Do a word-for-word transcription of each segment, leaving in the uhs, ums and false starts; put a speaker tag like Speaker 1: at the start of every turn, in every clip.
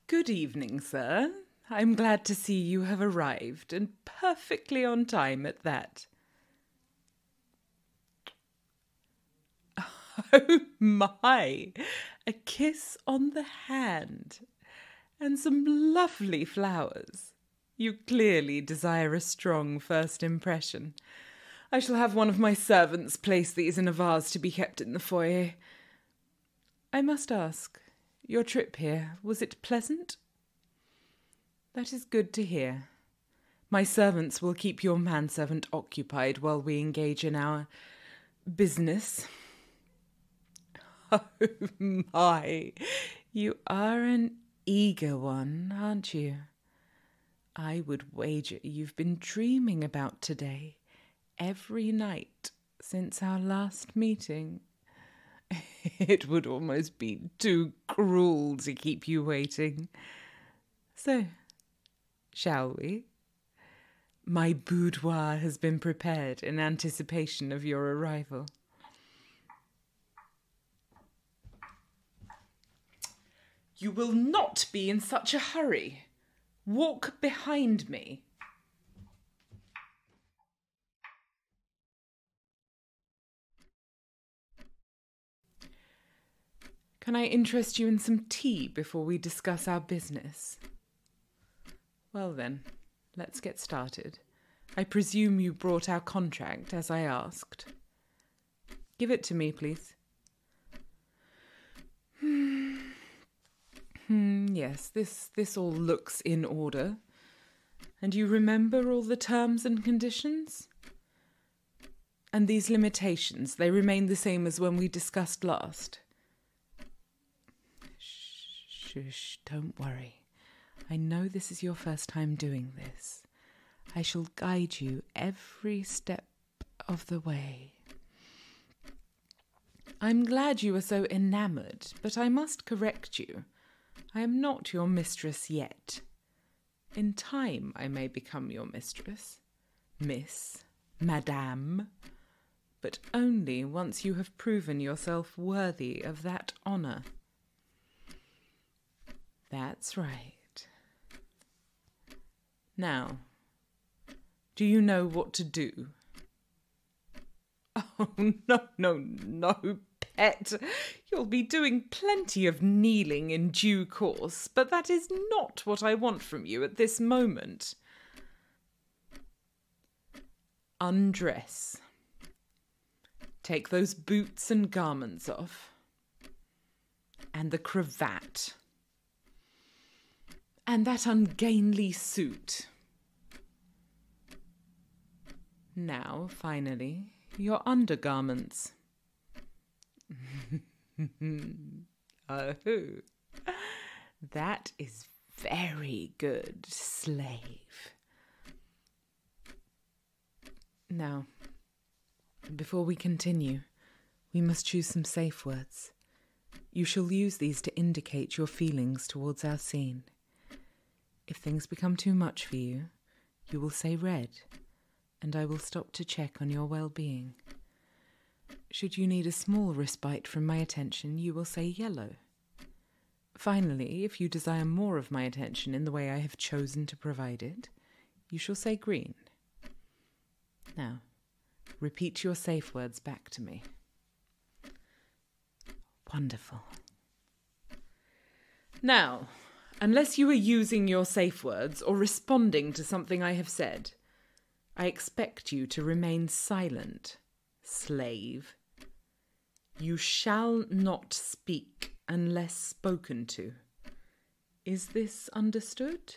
Speaker 1: Good evening, sir. I'm glad to see you have arrived, and perfectly on time at that. Oh my! A kiss on the hand, and some lovely flowers. You clearly desire a strong first impression. I shall have one of my servants place these in a vase to be kept in the foyer. I must ask, your trip here, was it pleasant? That is good to hear. My servants will keep your manservant occupied while we engage in our business. Oh my, you are an eager one, aren't you? I would wager you've been dreaming about today every night since our last meeting. It would almost be too cruel to keep you waiting. So, shall we? My boudoir has been prepared in anticipation of your arrival. You will not be in such a hurry. Walk behind me. Can I interest you in some tea before we discuss our business? Well then, let's get started. I presume you brought our contract, as I asked. Give it to me, please. Hmm. Hmm, yes, this, this all looks in order. And you remember all the terms and conditions? And these limitations, they remain the same as when we discussed last? Shush, don't worry. I know this is your first time doing this. I shall guide you every step of the way. I'm glad you are so enamoured, but I must correct you. I am not your mistress yet. In time I may become your mistress, miss, madame, but only once you have proven yourself worthy of that honour. That's right. Now, do you know what to do? Oh, no, no, no, pet. You'll be doing plenty of kneeling in due course, but that is not what I want from you at this moment. Undress. Take those boots and garments off. And the cravat. And that ungainly suit. Now, finally, your undergarments. Oh, that is very good, slave. Now, before we continue, we must choose some safe words. You shall use these to indicate your feelings towards our scene. If things become too much for you, you will say red, and I will stop to check on your well-being. Should you need a small respite from my attention, you will say yellow. Finally, if you desire more of my attention in the way I have chosen to provide it, you shall say green. Now, repeat your safe words back to me. Wonderful. Now, unless you are using your safe words or responding to something I have said, I expect you to remain silent, slave. You shall not speak unless spoken to. Is this understood?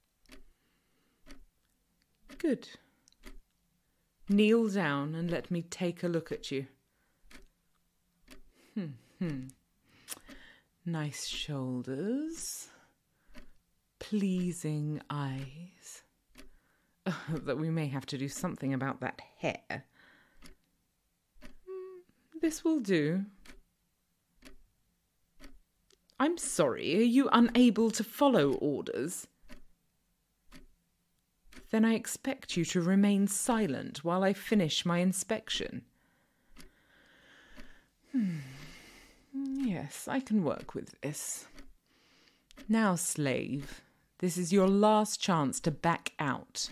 Speaker 1: Good. Kneel down and let me take a look at you. Hmm, hmm. Nice shoulders. Pleasing eyes. Oh, that we may have to do something about that hair. This will do. I'm sorry, are you unable to follow orders? Then I expect you to remain silent while I finish my inspection. Hmm. Yes, I can work with this. Now, slave, this is your last chance to back out.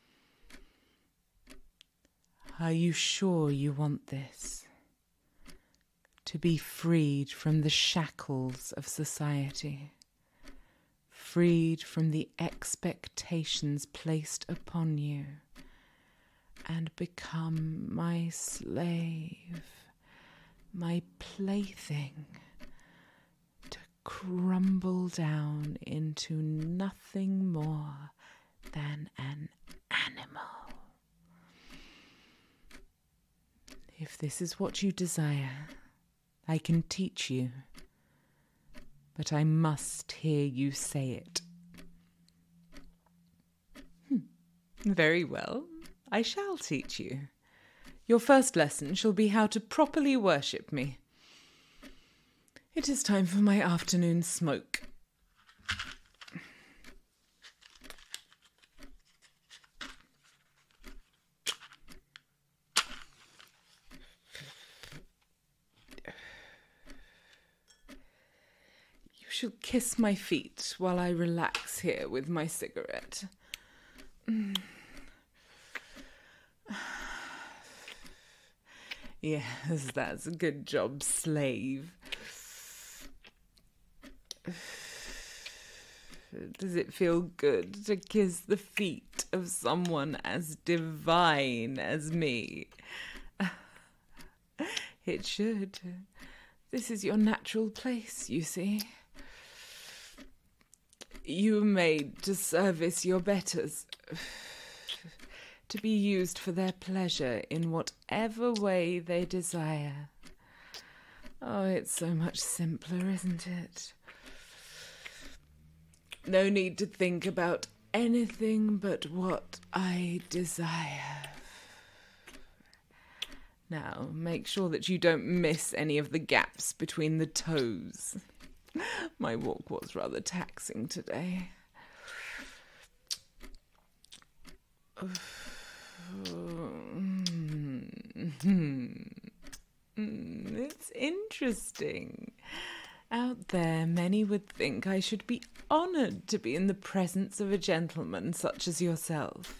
Speaker 1: Are you sure you want this? To be freed from the shackles of society, freed from the expectations placed upon you, and become my slave, my plaything, to crumble down into nothing more than an animal. If this is what you desire, I can teach you, but I must hear you say it. Hmm. Very well, I shall teach you. Your first lesson shall be how to properly worship me. It is time for my afternoon smoke. You shall kiss my feet while I relax here with my cigarette. Mm. Yes, that's a good job, slave. Does it feel good to kiss the feet of someone as divine as me? It should. This is your natural place, you see. You were made to service your betters, to be used for their pleasure in whatever way they desire. Oh, it's so much simpler, isn't it? No need to think about anything but what I desire. Now, make sure that you don't miss any of the gaps between the toes. My walk was rather taxing today. It's interesting. Out there, many would think I should be honoured to be in the presence of a gentleman such as yourself.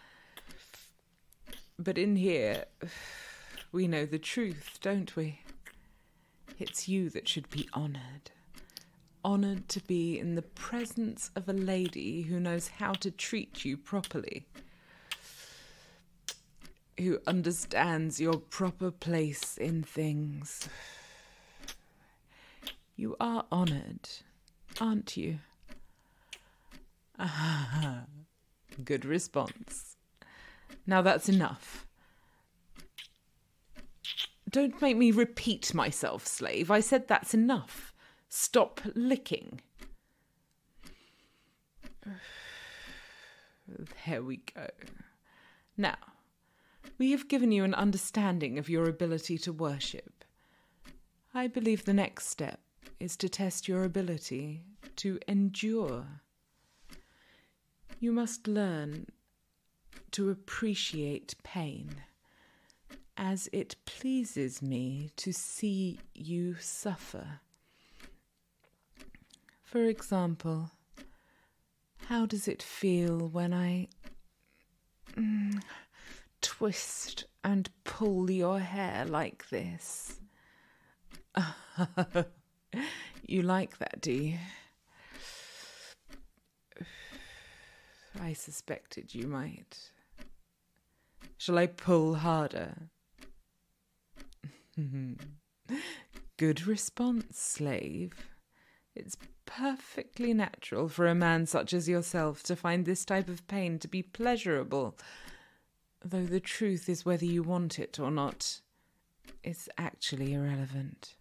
Speaker 1: But in here, we know the truth, don't we? It's you that should be honoured. Honoured to be in the presence of a lady who knows how to treat you properly, who understands your proper place in things. You are honoured, aren't you? Ah, good response. Now that's enough. Don't make me repeat myself, slave. I said that's enough. Stop licking. There we go. Now, we have given you an understanding of your ability to worship. I believe the next step is to test your ability to endure. You must learn to appreciate pain, as it pleases me to see you suffer. For example, how does it feel when I mm, twist and pull your hair like this? You like that, do you? I suspected you might. Shall I pull harder? Good response, slave. It's perfectly natural for a man such as yourself to find this type of pain to be pleasurable, though the truth is whether you want it or not is actually irrelevant.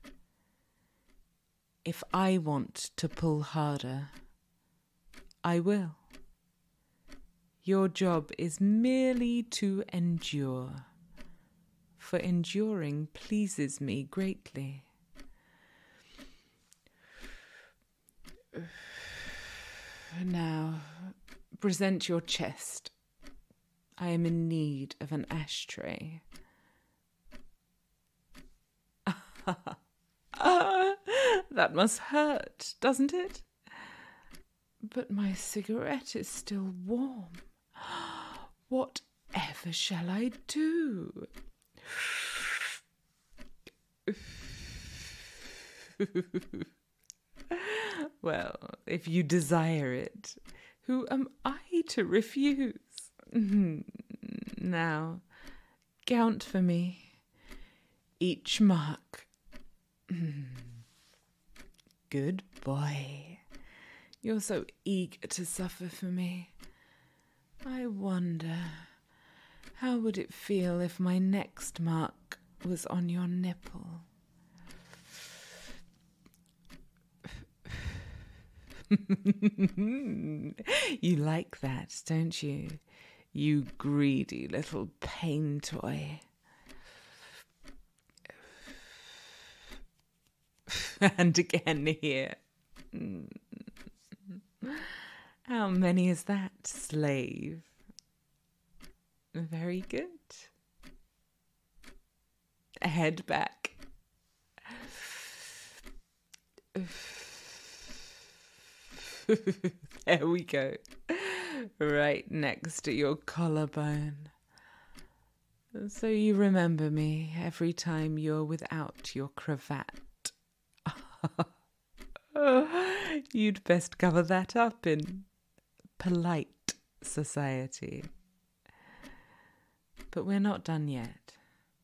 Speaker 1: If I want to pull harder, I will. Your job is merely to endure, for enduring pleases me greatly. Now, present your chest. I am in need of an ashtray. That must hurt, doesn't it? But my cigarette is still warm. Whatever shall I do? Well, if you desire it, who am I to refuse? Now, count for me each mark. Good boy. You're so eager to suffer for me. I wonder, how would it feel if my next mark was on your nipple? You like that, don't you? You greedy little pain toy. And again here. How many is that, slave? Very good. Head back. There we go. Right next to your collarbone. So you remember me every time you're without your cravat. You'd best cover that up in polite society. But we're not done yet.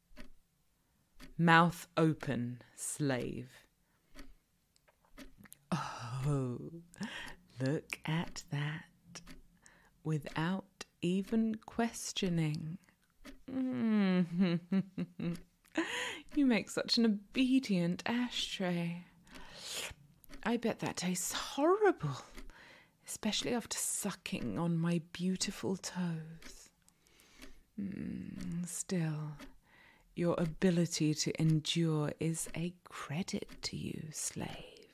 Speaker 1: Mouth open, slave. Oh, look at that. Without even questioning. Mm. You make such an obedient ashtray. I bet that tastes horrible, especially after sucking on my beautiful toes. Mm, still, your ability to endure is a credit to you, slave.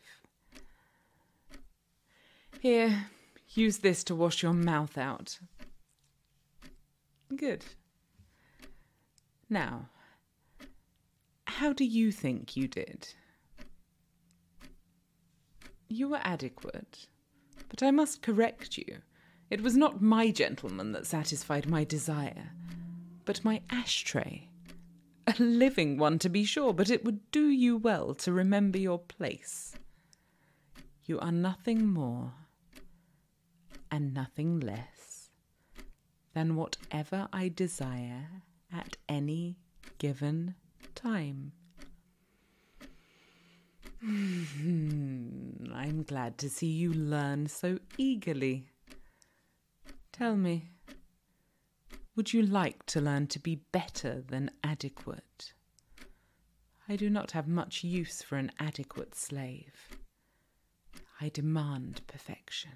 Speaker 1: Here, use this to wash your mouth out. Good. Now, how do you think you did? You were adequate, but I must correct you. It was not my gentleman that satisfied my desire, but my ashtray. A living one, to be sure, but it would do you well to remember your place. You are nothing more and nothing less than whatever I desire at any given time. I'm glad to see you learn so eagerly. Tell me, would you like to learn to be better than adequate? I do not have much use for an adequate slave. I demand perfection.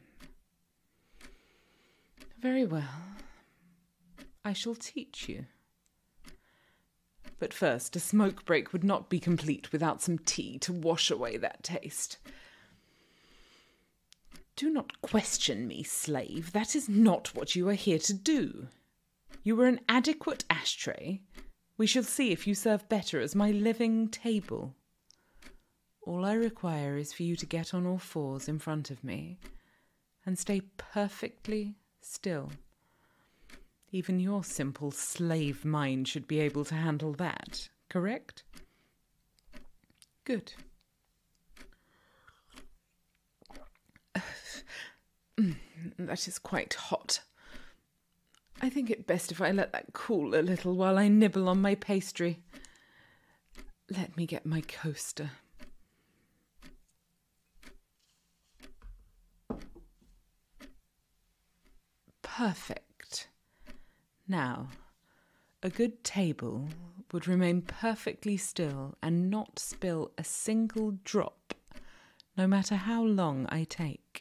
Speaker 1: Very well. I shall teach you. But first, a smoke break would not be complete without some tea to wash away that taste. Do not question me, slave. That is not what you are here to do. You were an adequate ashtray. We shall see if you serve better as my living table. All I require is for you to get on all fours in front of me and stay perfectly still. Even your simple slave mind should be able to handle that, correct? Good. That is quite hot. I think it best if I let that cool a little while I nibble on my pastry. Let me get my coaster. Perfect. Now, a good table would remain perfectly still and not spill a single drop, no matter how long I take.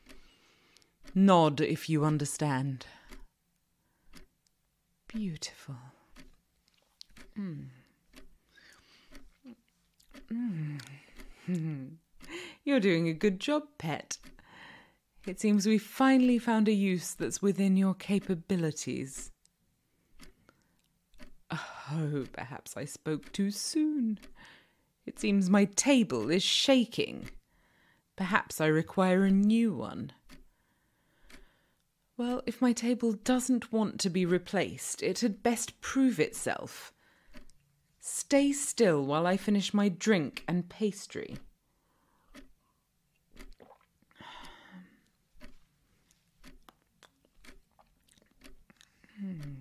Speaker 1: Nod if you understand. Beautiful. Mm. Mm. You're doing a good job, pet. It seems we've finally found a use that's within your capabilities. Oh, perhaps I spoke too soon. It seems my table is shaking. Perhaps I require a new one. Well, if my table doesn't want to be replaced, it had best prove itself. Stay still while I finish my drink and pastry. Mm.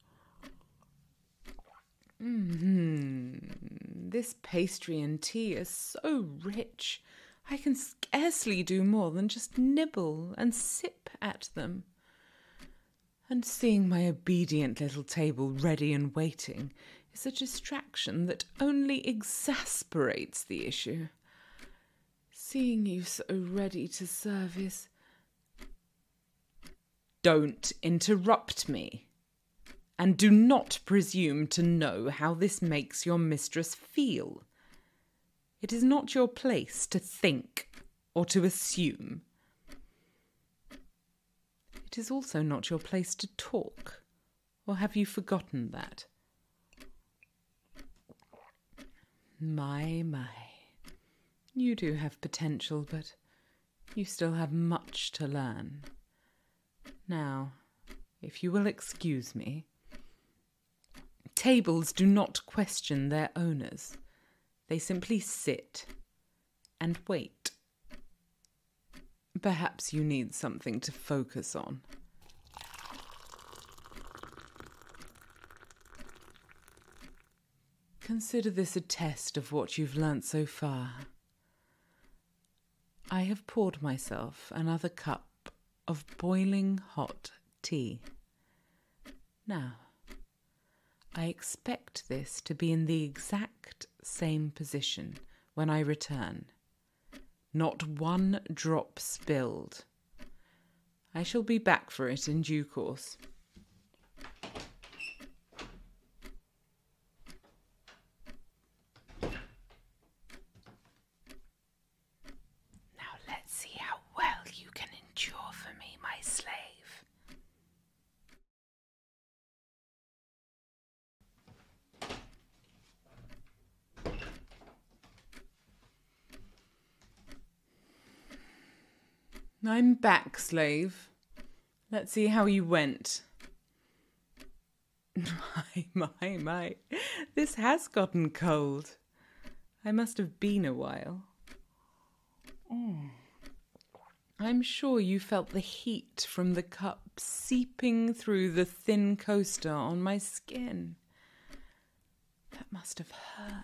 Speaker 1: Mm-hmm. This pastry and tea are so rich, I can scarcely do more than just nibble and sip at them. And seeing my obedient little table ready and waiting is a distraction that only exasperates the issue. Seeing you so ready to serve is... Don't interrupt me. And do not presume to know how this makes your mistress feel. It is not your place to think or to assume. It is also not your place to talk, or have you forgotten that? My, my. You do have potential, but you still have much to learn. Now, if you will excuse me, tables do not question their owners. They simply sit and wait. Perhaps you need something to focus on. Consider this a test of what you've learnt so far. I have poured myself another cup of boiling hot tea. Now, I expect this to be in the exact same position when I return. Not one drop spilled. I shall be back for it in due course. Now let's see how well you can endure for me, my slave. I'm back, slave. Let's see how you went. My, my, my. This has gotten cold. I must have been a while. Mm. I'm sure you felt the heat from the cup seeping through the thin coaster on my skin. That must have hurt.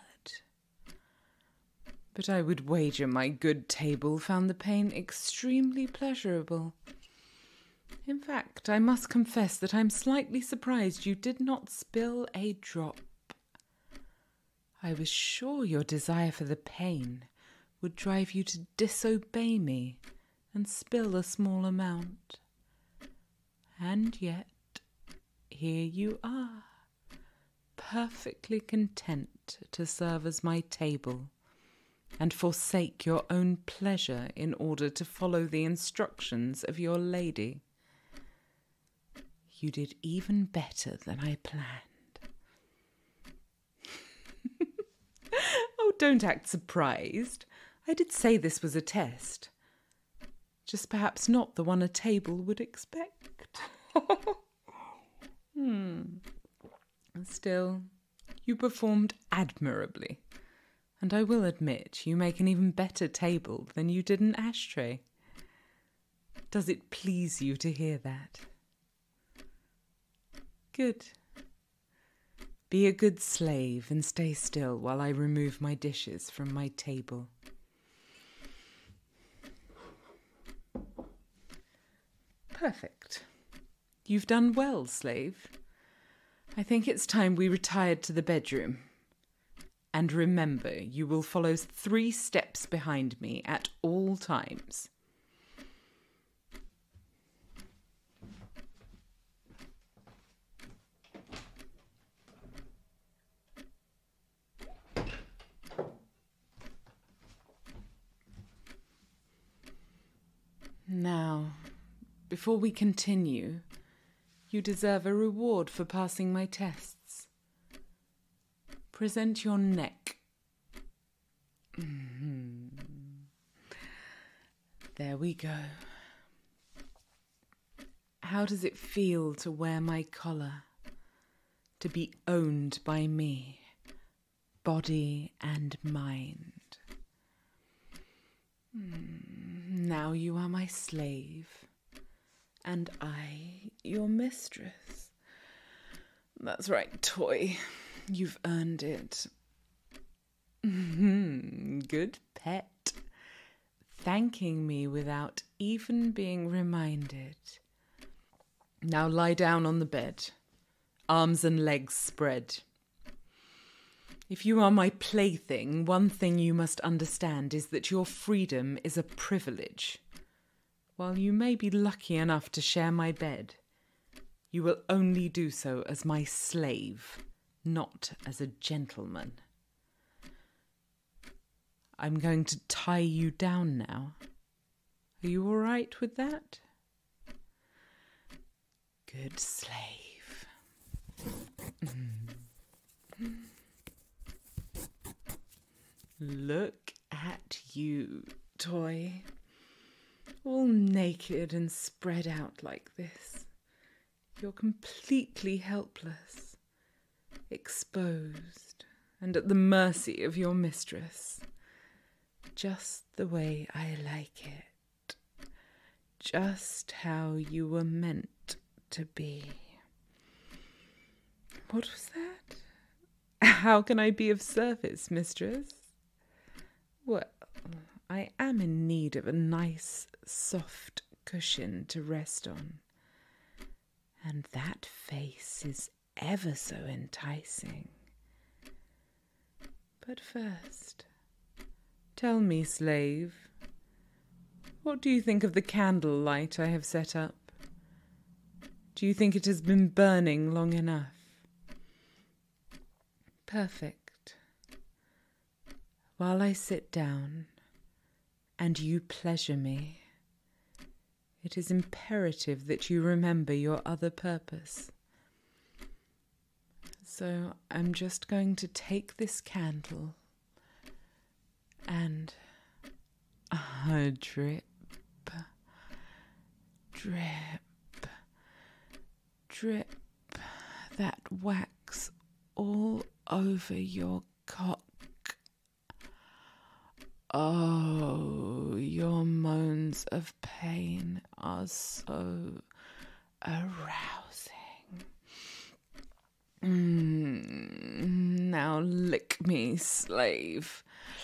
Speaker 1: But I would wager my good table found the pain extremely pleasurable. In fact, I must confess that I'm slightly surprised you did not spill a drop. I was sure your desire for the pain would drive you to disobey me and spill a small amount. And yet, here you are, perfectly content to serve as my table, and forsake your own pleasure in order to follow the instructions of your lady. You did even better than I planned. Oh, don't act surprised. I did say this was a test. Just perhaps not the one a table would expect. hmm. Still, you performed admirably. And I will admit, you make an even better table than you did an ashtray. Does it please you to hear that? Good. Be a good slave and stay still while I remove my dishes from my table. Perfect. You've done well, slave. I think it's time we retired to the bedroom. And remember, you will follow three steps behind me at all times. Now, before we continue, you deserve a reward for passing my tests. Present your neck. Mm-hmm. There we go. How does it feel to wear my collar? To be owned by me, body and mind? Now you are my slave, and I your mistress. That's right, toy. You've earned it. Good pet. Thanking me without even being reminded. Now lie down on the bed, arms and legs spread. If you are my plaything, one thing you must understand is that your freedom is a privilege. While you may be lucky enough to share my bed, you will only do so as my slave, not as a gentleman. I'm going to tie you down now. Are you all right with that? Good slave. Look at you, toy. All naked and spread out like this. You're completely helpless, exposed, and at the mercy of your mistress. Just the way I like it. Just how you were meant to be. What was that? How can I be of service, mistress? Well, I am in need of a nice, soft cushion to rest on. And that face is ever so enticing. But first, tell me, slave, what do you think of the candle light I have set up? Do you think it has been burning long enough? Perfect. While I sit down and you pleasure me, it is imperative that you remember your other purpose. So I'm just going to take this candle and uh, drip, drip, drip that wax all over your cock. Oh, your moans of pain are so arousing. Mm, now lick me, slave.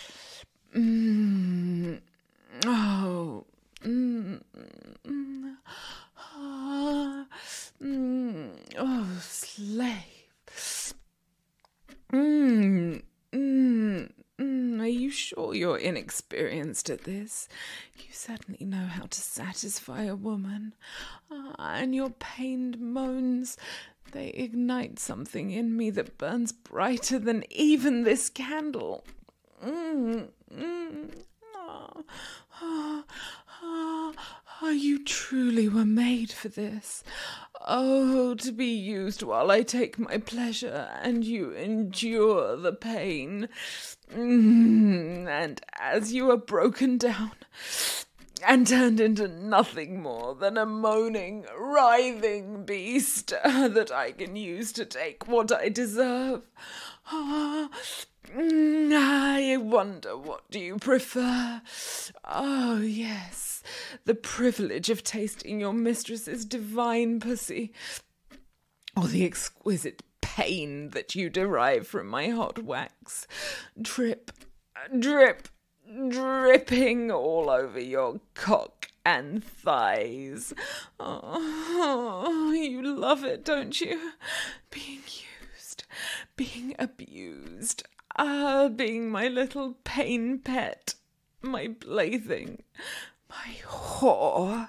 Speaker 1: Mm, oh, mm, mm, ah, mm, oh, slave. Mm, mm, mm, are you sure you're inexperienced at this? You certainly know how to satisfy a woman. Ah, and your pained moans, they ignite something in me that burns brighter than even this candle. Mm, mm, oh, oh, oh, oh, you truly were made for this. Oh, to be used while I take my pleasure and you endure the pain. Mm, and as you are broken down and turned into nothing more than a moaning, writhing beast uh, that I can use to take what I deserve. Ah, mm, I wonder, what do you prefer? Oh, yes, the privilege of tasting your mistress's divine pussy, or the exquisite pain that you derive from my hot wax. Drip, drip, dripping all over your cock and thighs. Oh, you love it, don't you? Being used, being abused, ah, being my little pain pet, my plaything, my whore.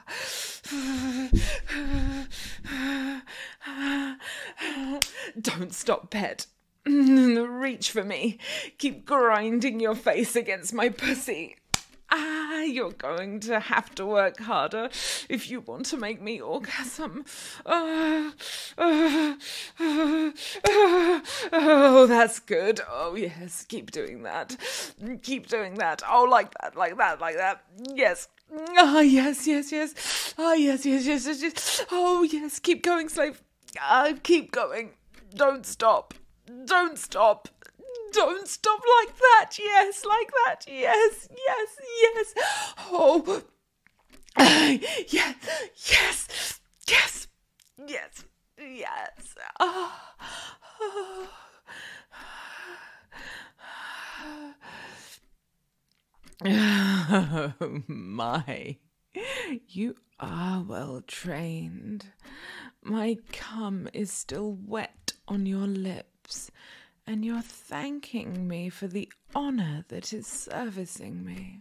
Speaker 1: Don't stop, pet. Reach for me. Keep grinding your face against my pussy. Ah, you're going to have to work harder if you want to make me orgasm. Uh, uh, uh, uh, oh, that's good. Oh, yes, keep doing that. Keep doing that. Oh, like that, like that, like that. Yes. Ah, yes, yes, yes. Ah, yes, yes, yes, yes, yes. Oh, yes, keep going, slave. Ah, keep going. Don't stop. Don't stop. Don't stop like that. Yes, like that. Yes, yes, yes. Oh, uh, yes, yes, yes, yes, yes. Oh, oh. Oh, my. You are well trained. My cum is still wet on your lips, and you're thanking me for the honour that is servicing me.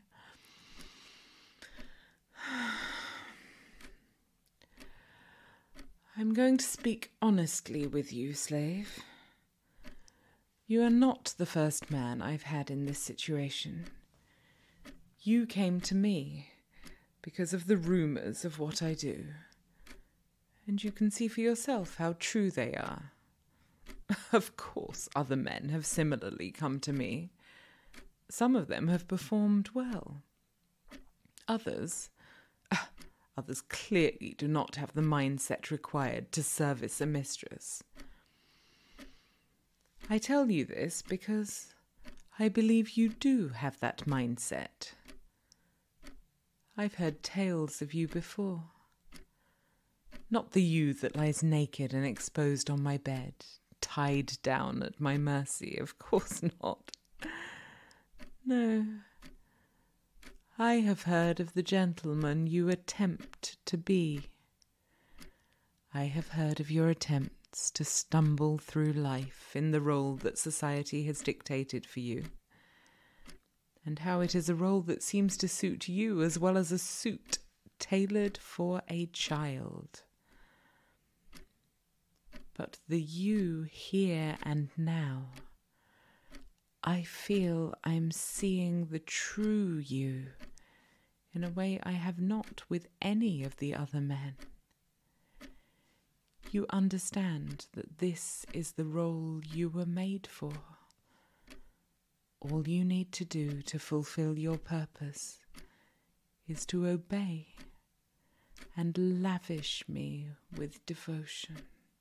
Speaker 1: I'm going to speak honestly with you, slave. You are not the first man I've had in this situation. You came to me because of the rumours of what I do, and you can see for yourself how true they are. Of course, other men have similarly come to me. Some of them have performed well. Others, uh, others clearly do not have the mindset required to service a mistress. I tell you this because I believe you do have that mindset. I've heard tales of you before. Not the you that lies naked and exposed on my bed, tied down at my mercy, of course not. No. I have heard of the gentleman you attempt to be. I have heard of your attempts to stumble through life in the role that society has dictated for you, and how it is a role that seems to suit you as well as a suit tailored for a child. But the you here and now, I feel I'm seeing the true you in a way I have not with any of the other men. You understand that this is the role you were made for. All you need to do to fulfill your purpose is to obey and lavish me with devotion.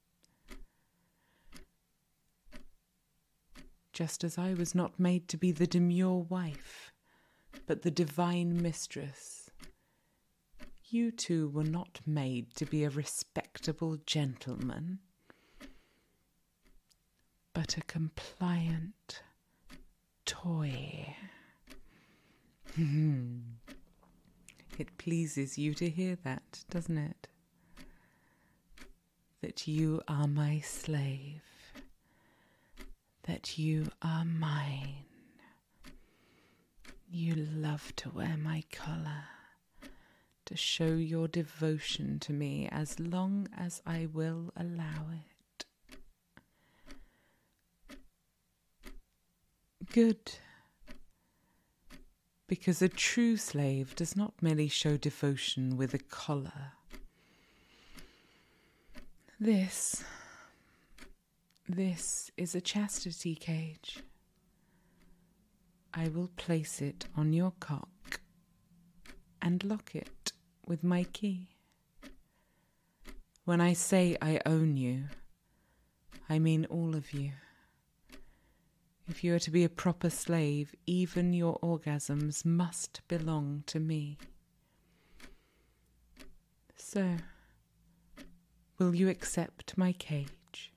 Speaker 1: Just as I was not made to be the demure wife, but the divine mistress, you two were not made to be a respectable gentleman, but a compliant toy. It pleases you to hear that, doesn't it? That you are my slave. That you are mine. You love to wear my collar, to show your devotion to me as long as I will allow it. Good. Because a true slave does not merely show devotion with a collar. This... This is a chastity cage. I will place it on your cock and lock it with my key. When I say I own you, I mean all of you. If you are to be a proper slave, even your orgasms must belong to me. So, will you accept my cage?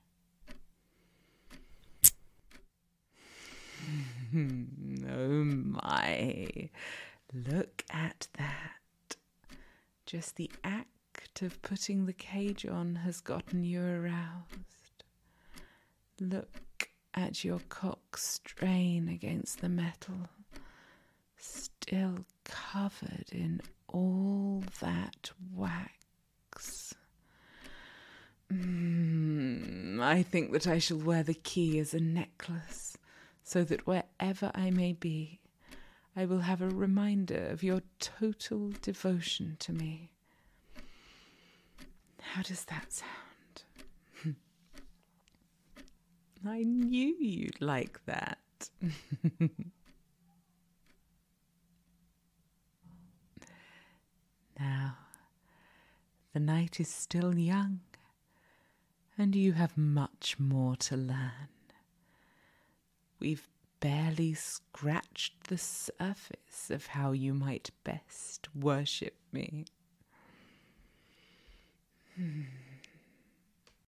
Speaker 1: Oh my, look at that. Just the act of putting the cage on has gotten you aroused. Look at your cock strain against the metal, still covered in all that wax. Mm, I think that I shall wear the key as a necklace, so that wherever I may be, I will have a reminder of your total devotion to me. How does that sound? I knew you'd like that. Now, the night is still young, and you have much more to learn. We've barely scratched the surface of how you might best worship me. Hmm.